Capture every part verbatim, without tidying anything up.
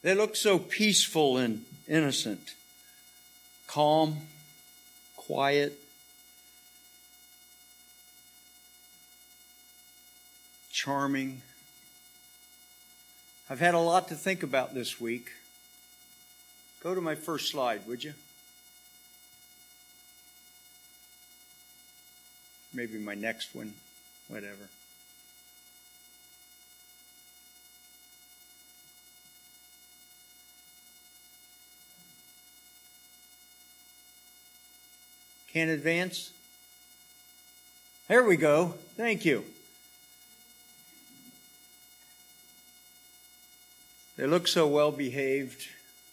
They look so peaceful and innocent, calm, quiet, charming. I've had a lot to think about this week. Go to my first slide, would you? Maybe my next one, whatever. Can't advance? There we go. Thank you. They look so well behaved.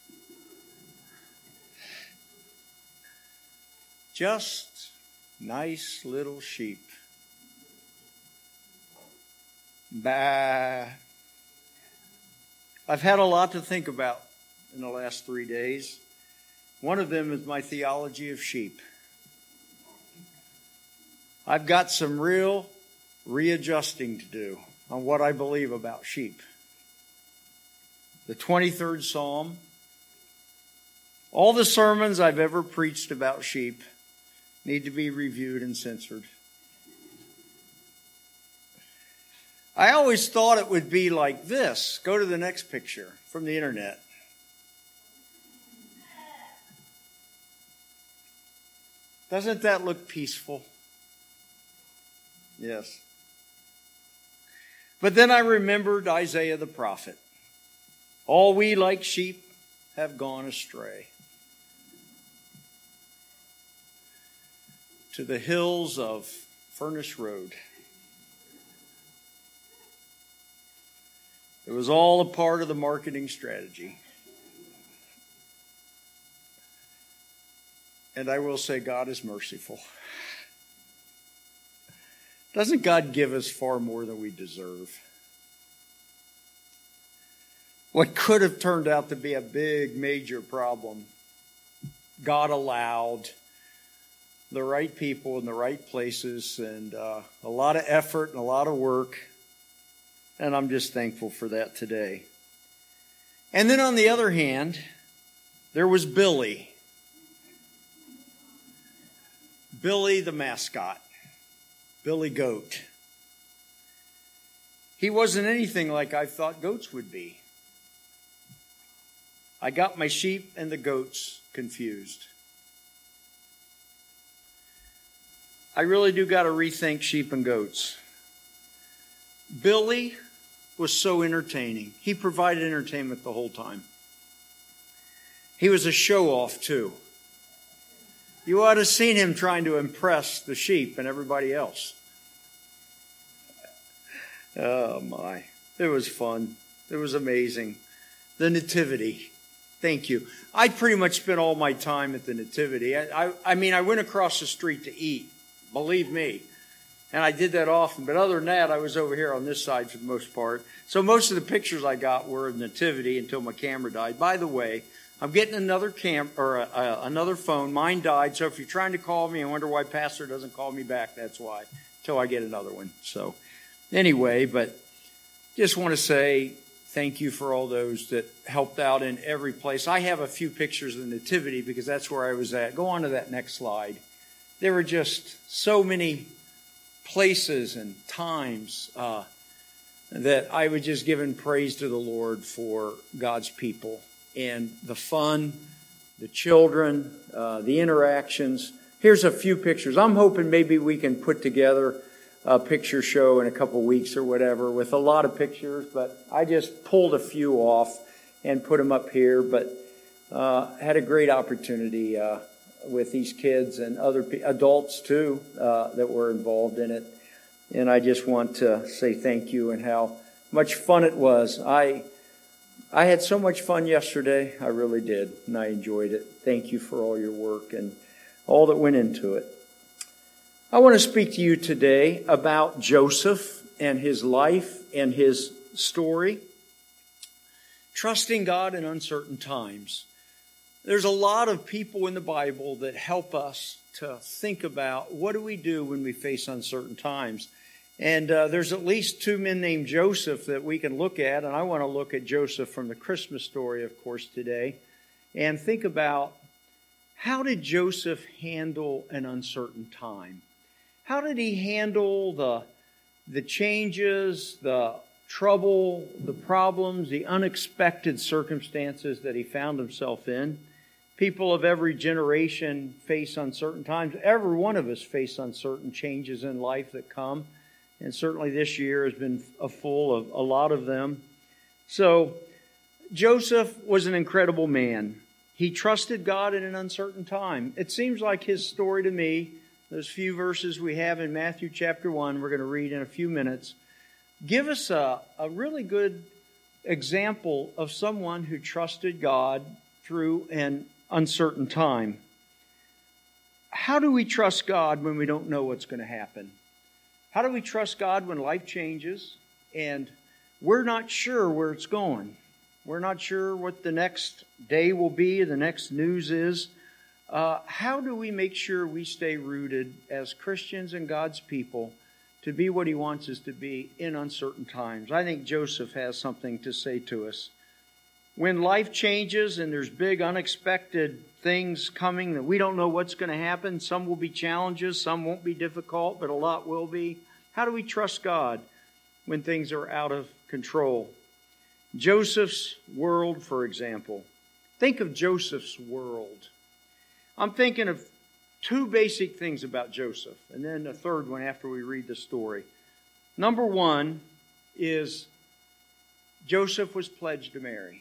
Just nice little sheep. Bah. I've had a lot to think about in the last three days. One of them is my theology of sheep. I've got some real readjusting to do on what I believe about sheep. The twenty-third Psalm, all the sermons I've ever preached about sheep need to be reviewed and censored. I always thought it would be like this. Go to the next picture from the internet. Doesn't that look peaceful? Yes. But then I remembered Isaiah the prophet. All we like sheep have gone astray. To the hills of Furnace Road. It was all a part of the marketing strategy. And I will say God is merciful. Doesn't God give us far more than we deserve? What could have turned out to be a big, major problem, God allowed the right people in the right places and uh, a lot of effort and a lot of work. And I'm just thankful for that today. And then on the other hand, there was Billy. Billy the mascot. Billy Goat. He wasn't anything like I thought goats would be. I got my sheep and the goats confused. I really do got to rethink sheep and goats. Billy was so entertaining. He provided entertainment the whole time. He was a show-off too. You ought to have seen him trying to impress the sheep and everybody else. Oh my. It was fun. It was amazing. The Nativity. Thank you. I pretty much spent all my time at the Nativity. I, I, I mean, I went across the street to eat. Believe me. And I did that often. But other than that, I was over here on this side for the most part. So most of the pictures I got were of Nativity until my camera died. By the way, I'm getting another cam or a, a, another phone. Mine died. So if you're trying to call me and wonder why Pastor doesn't call me back, that's why. Until I get another one. So anyway, but just want to say thank you for all those that helped out in every place. I have a few pictures of the Nativity because that's where I was at. Go on to that next slide. There were just so many places and times uh, that I was just giving praise to the Lord for God's people and the fun, the children, uh, the interactions. Here's a few pictures. I'm hoping maybe we can put together a picture show in a couple weeks or whatever with a lot of pictures, but I just pulled a few off and put them up here, but uh, had a great opportunity uh, with these kids and other pe- adults too uh, that were involved in it. And I just want to say thank you and how much fun it was. I I had so much fun yesterday. I really did, and I enjoyed it. Thank you for all your work and all that went into it. I want to speak to you today about Joseph and his life and his story. Trusting God in uncertain times. There's a lot of people in the Bible that help us to think about what do we do when we face uncertain times. And uh, there's at least two men named Joseph that we can look at, and I want to look at Joseph from the Christmas story, of course, today, and think about how did Joseph handle an uncertain time? How did he handle the, the changes, the trouble, the problems, the unexpected circumstances that he found himself in? People of every generation face uncertain times. Every one of us face uncertain changes in life that come. And certainly this year has been full of a lot of them. So Joseph was an incredible man. He trusted God in an uncertain time. It seems like his story to me, those few verses we have in Matthew chapter one, we're going to read in a few minutes, give us a, a really good example of someone who trusted God through an uncertain time. How do we trust God when we don't know what's going to happen? How do we trust God when life changes and we're not sure where it's going? We're not sure what the next day will be, the next news is. Uh, how do we make sure we stay rooted as Christians and God's people to be what He wants us to be in uncertain times? I think Joseph has something to say to us. When life changes and there's big unexpected things coming that we don't know what's going to happen, some will be challenges, some won't be difficult, but a lot will be. How do we trust God when things are out of control? Joseph's world, for example. Think of Joseph's world. I'm thinking of two basic things about Joseph, and then a third one after we read the story. Number one is Joseph was pledged to Mary.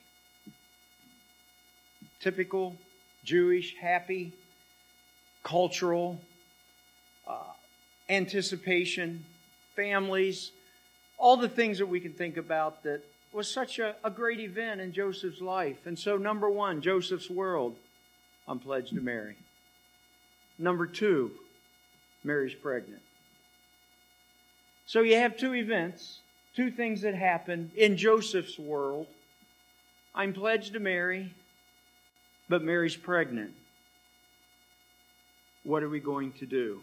Typical Jewish, happy, cultural, uh, anticipation, families, all the things that we can think about that was such a, a great event in Joseph's life. And so, number one, Joseph's world, I'm pledged to Mary. Number two, Mary's pregnant. So you have two events, two things that happen in Joseph's world. I'm pledged to Mary, but Mary's pregnant. What are we going to do?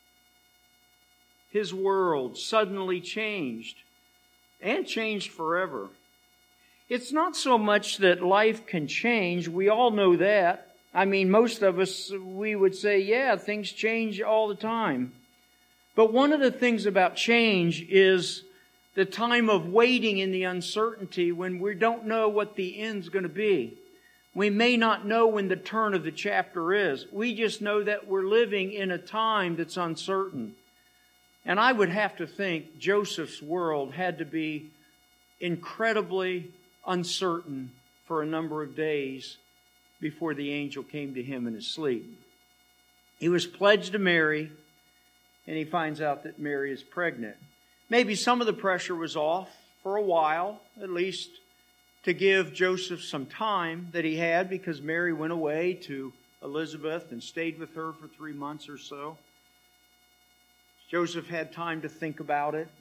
His world suddenly changed, and changed forever. It's not so much that life can change. We all know that. I mean, most of us, we would say, yeah, things change all the time. But one of the things about change is the time of waiting in the uncertainty when we don't know what the end's going to be. We may not know when the turn of the chapter is. We just know that we're living in a time that's uncertain. And I would have to think Joseph's world had to be incredibly uncertain for a number of days before the angel came to him in his sleep. He was pledged to Mary, and he finds out that Mary is pregnant. Maybe some of the pressure was off for a while, at least to give Joseph some time that he had, because Mary went away to Elizabeth and stayed with her for three months or so. Joseph had time to think about it.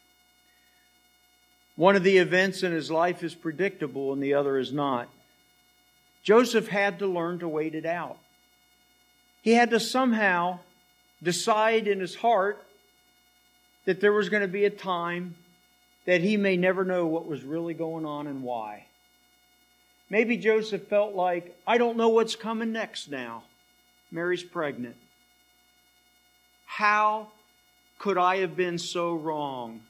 One of the events in his life is predictable and the other is not. Joseph had to learn to wait it out. He had to somehow decide in his heart that there was going to be a time that he may never know what was really going on and why. Maybe Joseph felt like, I don't know what's coming next now. Mary's pregnant. How could I have been so wrong?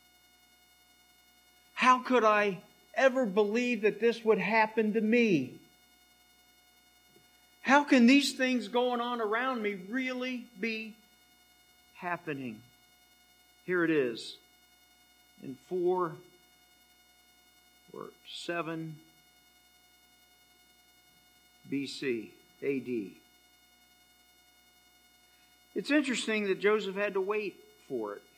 How could I ever believe that this would happen to me? How can these things going on around me really be happening? Here it is. In four or seven B C, A D. It's interesting that Joseph had to wait for it.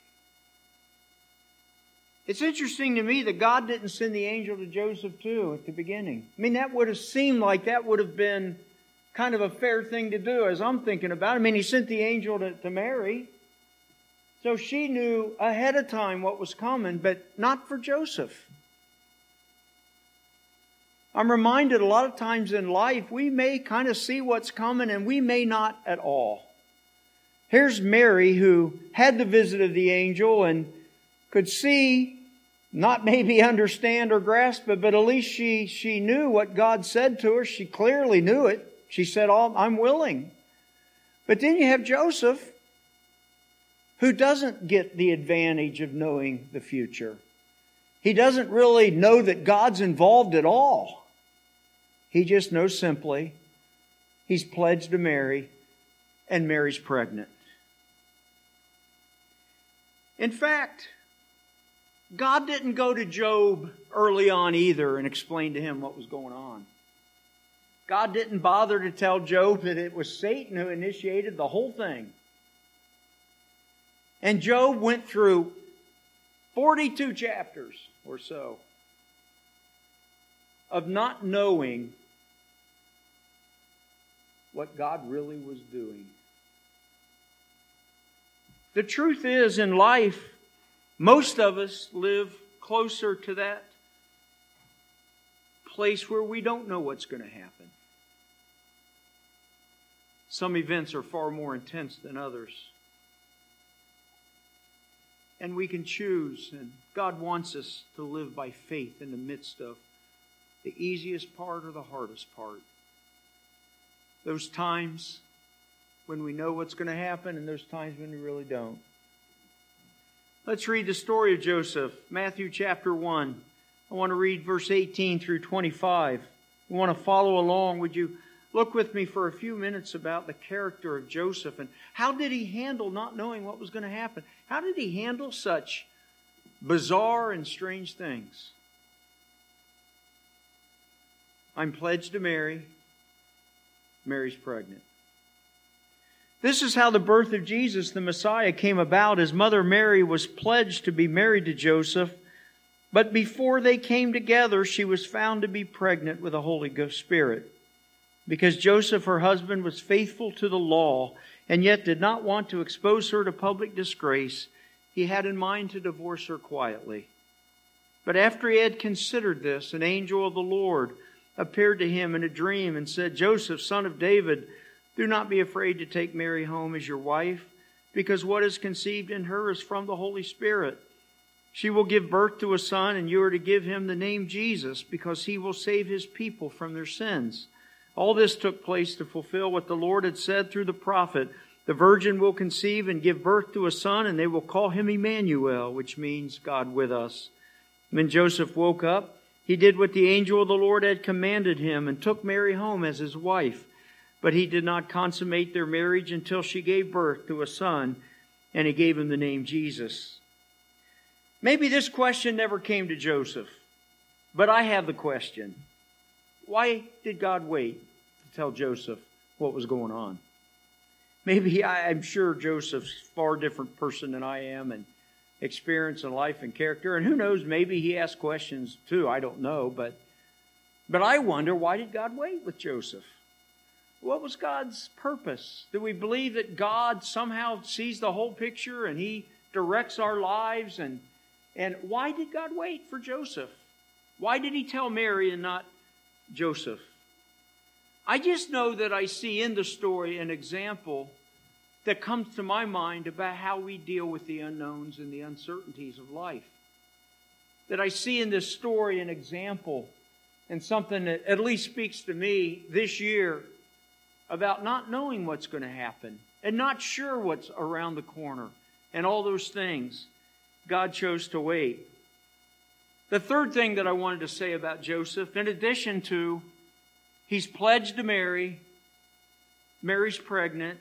It's interesting to me that God didn't send the angel to Joseph too at the beginning. I mean, that would have seemed like that would have been kind of a fair thing to do as I'm thinking about it. I mean, he sent the angel to, to Mary. So she knew ahead of time what was coming, but not for Joseph. I'm reminded a lot of times in life, we may kind of see what's coming and we may not at all. Here's Mary who had the visit of the angel, and could see, not maybe understand or grasp it, but at least she, she knew what God said to her. She clearly knew it. She said, oh, I'm willing. But then you have Joseph, who doesn't get the advantage of knowing the future. He doesn't really know that God's involved at all. He just knows simply he's pledged to Mary, and Mary's pregnant. In fact, God didn't go to Job early on either and explain to him what was going on. God didn't bother to tell Job that it was Satan who initiated the whole thing. And Job went through forty-two chapters or so of not knowing what God really was doing. The truth is, in life, most of us live closer to that place where we don't know what's going to happen. Some events are far more intense than others. And we can choose, and God wants us to live by faith in the midst of the easiest part or the hardest part. Those times when we know what's going to happen and those times when we really don't. Let's read the story of Joseph. Matthew chapter one. I want to read verse eighteen through twenty-five. You want to follow along? Would you look with me for a few minutes about the character of Joseph and how did he handle not knowing what was going to happen? How did he handle such bizarre and strange things? I'm pledged to Mary. Mary's pregnant. This is how the birth of Jesus, the Messiah, came about. His mother Mary was pledged to be married to Joseph, but before they came together, she was found to be pregnant with the Holy Ghost Spirit. Because Joseph, her husband, was faithful to the law and yet did not want to expose her to public disgrace, he had in mind to divorce her quietly. But after he had considered this, an angel of the Lord appeared to him in a dream and said, Joseph, son of David, do not be afraid to take Mary home as your wife, because what is conceived in her is from the Holy Spirit. She will give birth to a son, and you are to give him the name Jesus, because he will save his people from their sins. All this took place to fulfill what the Lord had said through the prophet. The virgin will conceive and give birth to a son, and they will call him Emmanuel, which means God with us. When Joseph woke up, he did what the angel of the Lord had commanded him and took Mary home as his wife. But he did not consummate their marriage until she gave birth to a son, and he gave him the name Jesus. Maybe this question never came to Joseph, but I have the question. Why did God wait to tell Joseph what was going on? Maybe I, I'm sure Joseph's a far different person than I am and experience in life and character. And who knows, maybe he asked questions too. I don't know. But, but I wonder, why did God wait with Joseph? What was God's purpose? Do we believe that God somehow sees the whole picture and He directs our lives? And, and why did God wait for Joseph? Why did He tell Mary and not Joseph? I just know that I see in the story an example that comes to my mind about how we deal with the unknowns and the uncertainties of life. That I see in this story an example and something that at least speaks to me this year about not knowing what's going to happen and not sure what's around the corner and all those things. God chose to wait. The third thing that I wanted to say about Joseph, in addition to he's pledged to Mary, Mary's pregnant,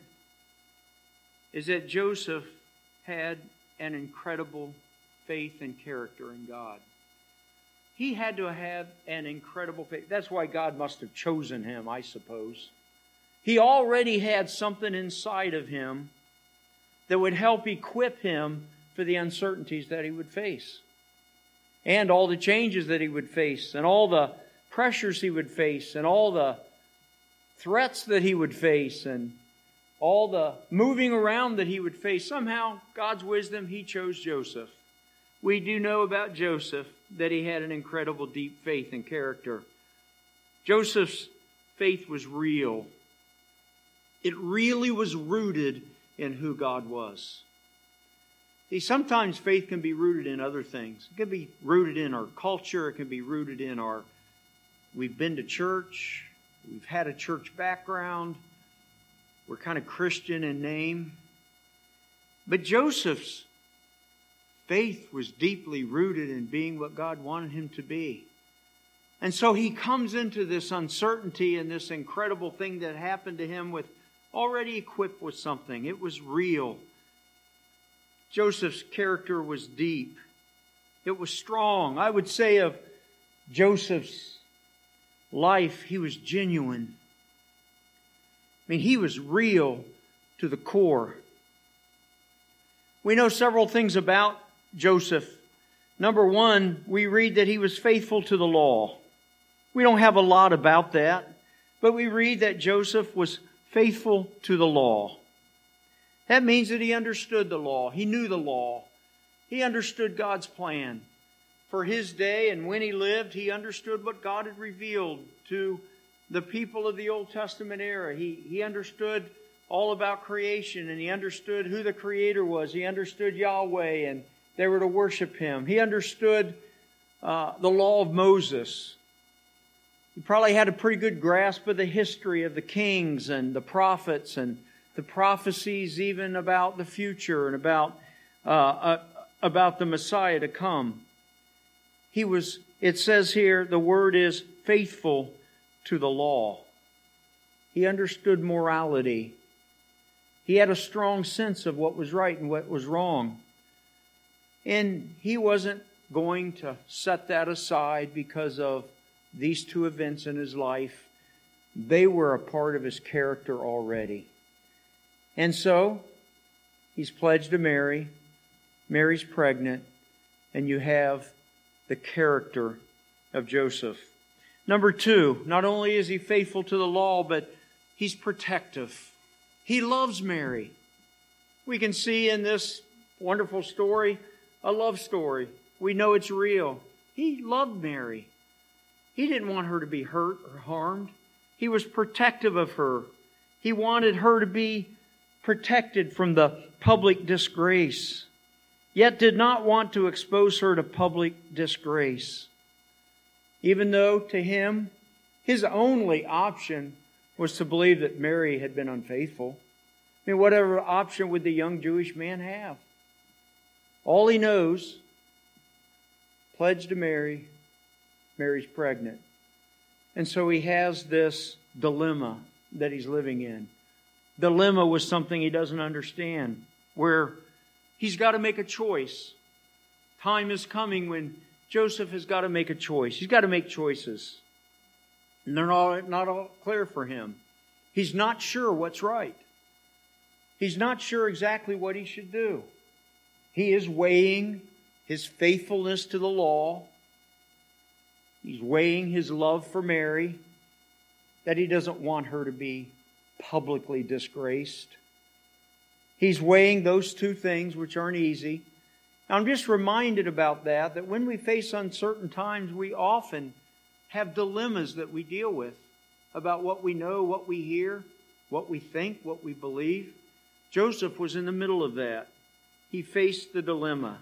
is that Joseph had an incredible faith and character in God. He had to have an incredible faith. That's why God must have chosen him, I suppose. He already had something inside of him that would help equip him for the uncertainties that he would face. And all the changes that he would face, and all the pressures he would face, and all the threats that he would face, and all the moving around that he would face. Somehow, God's wisdom, He chose Joseph. We do know about Joseph that he had an incredible deep faith and character. Joseph's faith was real. It really was rooted in who God was. See, sometimes faith can be rooted in other things. It can be rooted in our culture. It can be rooted in our, we've been to church. We've had a church background. We're kind of Christian in name. But Joseph's faith was deeply rooted in being what God wanted him to be. And so he comes into this uncertainty and this incredible thing that happened to him with already equipped with something. It was real. Joseph's character was deep. It was strong. I would say of Joseph's life, he was genuine. I mean, he was real to the core. We know several things about Joseph. Number one, we read that he was faithful to the law. We don't have a lot about that, but we read that Joseph was faithful to the law. That means that he understood the law. He knew the law. He understood God's plan. For his day and when he lived, he understood what God had revealed to the people of the Old Testament era. He, he understood all about creation, and he understood who the Creator was. He understood Yahweh, and they were to worship Him. He understood uh, the law of Moses. He probably had a pretty good grasp of the history of the kings and the prophets and the prophecies even about the future and about uh, uh, about the Messiah to come. He was, it says here, the word is faithful to the law. He understood morality. He had a strong sense of what was right and what was wrong. And he wasn't going to set that aside because of these two events in his life. They were a part of his character already. And so, he's pledged to Mary. Mary's pregnant. And you have the character of Joseph. Number two, not only is he faithful to the law, but he's protective. He loves Mary. We can see in this wonderful story a love story. We know it's real. He loved Mary. He didn't want her to be hurt or harmed. He was protective of her. He wanted her to be protected from the public disgrace, yet did not want to expose her to public disgrace. Even though to him, his only option was to believe that Mary had been unfaithful. I mean, whatever option would the young Jewish man have? All he knows, pledged to Mary, Mary's pregnant. And so he has this dilemma that he's living in. Dilemma was something he doesn't understand, where he's got to make a choice. Time is coming when Joseph has got to make a choice. He's got to make choices. And they're not, not all clear for him. He's not sure what's right. He's not sure exactly what he should do. He is weighing his faithfulness to the law. He's weighing his love for Mary, that he doesn't want her to be publicly disgraced. He's weighing those two things, which aren't easy. I'm just reminded about that, that when we face uncertain times, we often have dilemmas that we deal with about what we know, what we hear, what we think, what we believe. Joseph was in the middle of that. He faced the dilemma.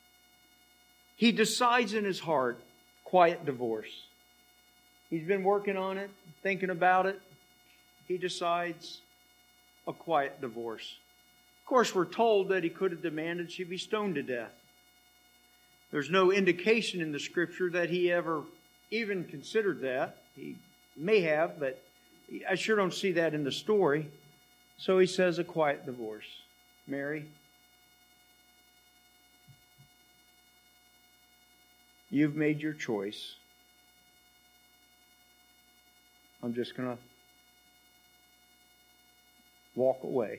He decides in his heart, quiet divorce. He's been working on it, thinking about it. He decides a quiet divorce. Of course, we're told that he could have demanded she be stoned to death. There's no indication in the Scripture that he ever even considered that. He may have, but I sure don't see that in the story. So he says a quiet divorce. Mary, you've made your choice. I'm just going to walk away.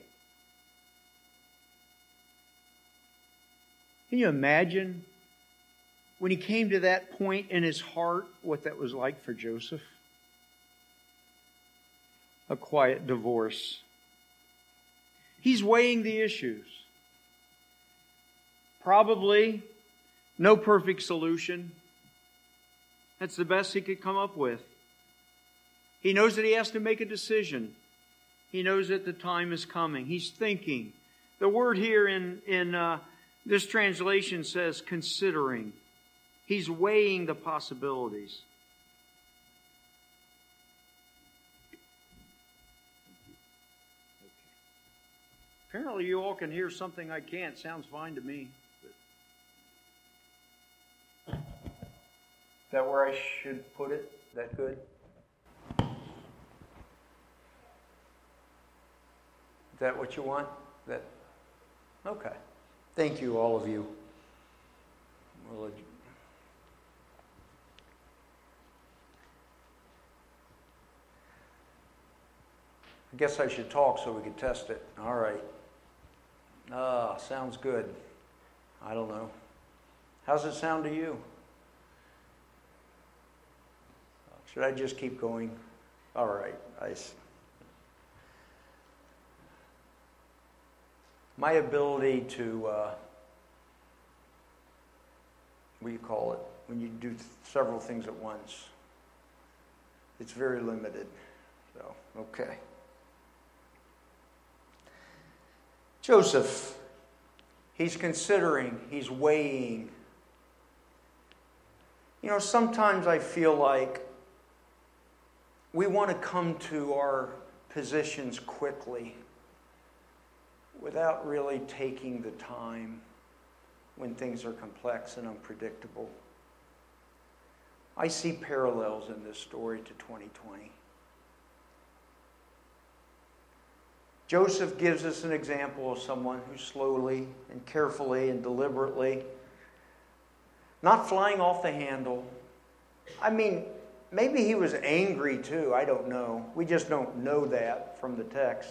Can you imagine when he came to that point in his heart what that was like for Joseph? A quiet divorce. He's weighing the issues. Probably no perfect solution. That's the best he could come up with. He knows that he has to make a decision. He knows that the time is coming. He's thinking. The word here in, in uh, This translation says considering. He's weighing the possibilities. Apparently you all can hear something I can't. Sounds fine to me. But... Is that where I should put it? Is that good? Is that what you want? Is that okay? Thank you, all of you. Well, I guess I should talk so we could test it. All right. Ah, sounds good. I don't know. How's it sound to you? Should I just keep going? All right. I. My ability to, uh, what do you call it, when you do several things at once, it's very limited. So, okay. Joseph, he's considering, he's weighing. You know, sometimes I feel like we want to come to our positions quickly, without really taking the time when things are complex and unpredictable. I see parallels in this story to twenty twenty. Joseph gives us an example of someone who slowly and carefully and deliberately, not flying off the handle. I mean, maybe he was angry too, I don't know. We just don't know that from the text.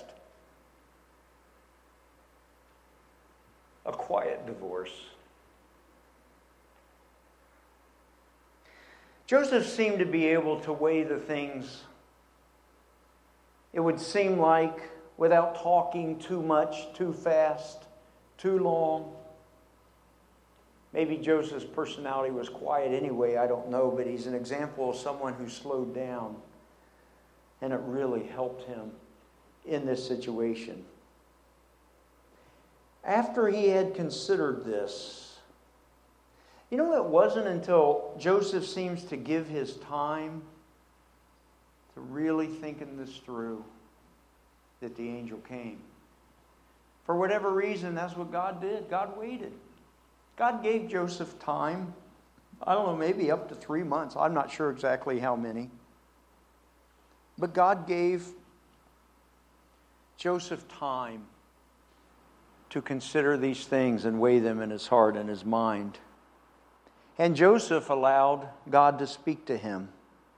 A quiet divorce. Joseph seemed to be able to weigh the things, it would seem like, without talking too much, too fast, too long. Maybe Joseph's personality was quiet anyway, I don't know, but he's an example of someone who slowed down, and it really helped him in this situation. After he had considered this, you know, it wasn't until Joseph seems to give his time to really thinking this through that the angel came. For whatever reason, that's what God did. God waited. God gave Joseph time. I don't know, maybe up to three months. I'm not sure exactly how many. But God gave Joseph time to consider these things and weigh them in his heart and his mind. And Joseph allowed God to speak to him.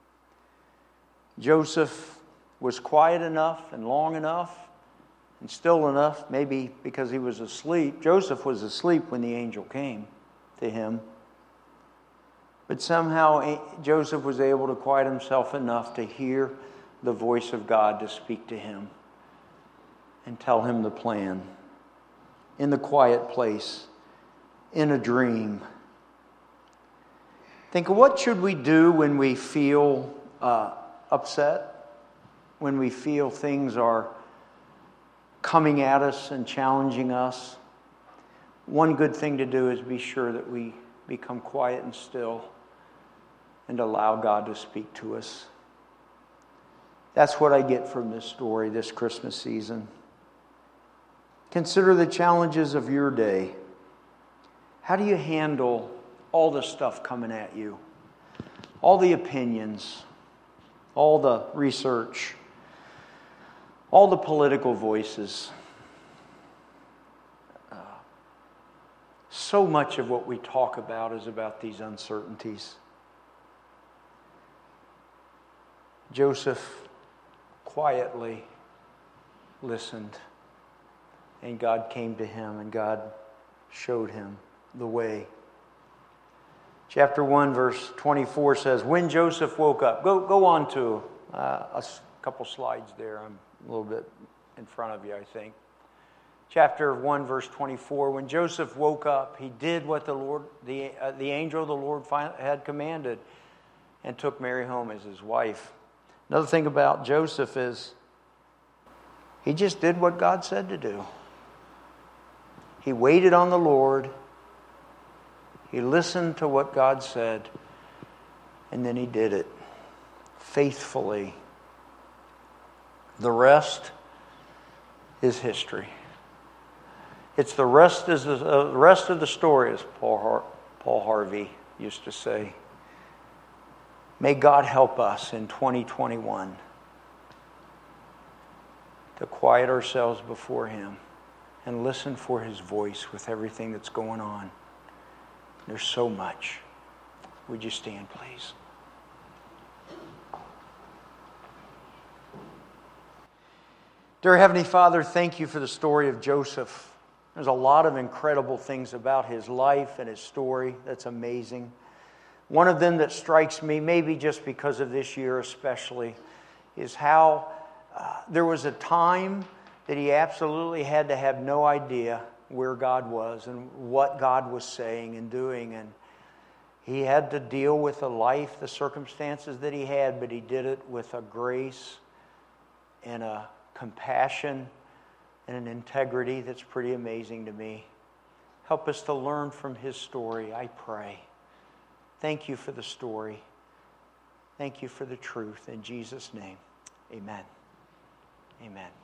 Joseph was quiet enough and long enough and still enough, maybe because he was asleep. Joseph was asleep when the angel came to him. But somehow Joseph was able to quiet himself enough to hear the voice of God to speak to him and tell him the plan. In the quiet place, in a dream. Think, what should we do when we feel uh, upset? When we feel things are coming at us and challenging us? One good thing to do is be sure that we become quiet and still and allow God to speak to us. That's what I get from this story this Christmas season. Consider the challenges of your day. How do you handle all the stuff coming at you? All the opinions, all the research, all the political voices. Uh, so much of what we talk about is about these uncertainties. Joseph quietly listened. And God came to him, and God showed him the way. Chapter one, verse twenty-four says, when Joseph woke up. Go, go on to uh, a couple slides there. I'm a little bit in front of you, I think. Chapter one, verse twenty-four. When Joseph woke up, he did what the Lord, the uh, the angel of the Lord had commanded, and took Mary home as his wife. Another thing about Joseph is he just did what God said to do. He waited on the Lord, He listened to what God said, and then he did it faithfully. The rest is history. It's the rest is the uh, rest of the story, as Paul Har- Paul Harvey used to say. May God help us in twenty twenty-one to quiet ourselves before Him and listen for His voice with everything that's going on. There's so much. Would you stand, please? Dear Heavenly Father, thank you for the story of Joseph. There's a lot of incredible things about his life and his story that's amazing. One of them that strikes me, maybe just because of this year especially, is how uh, there was a time that he absolutely had to have no idea where God was and what God was saying and doing. And he had to deal with the life, the circumstances that he had, but he did it with a grace and a compassion and an integrity that's pretty amazing to me. Help us to learn from his story, I pray. Thank you for the story. Thank you for the truth. In Jesus' name, amen. Amen.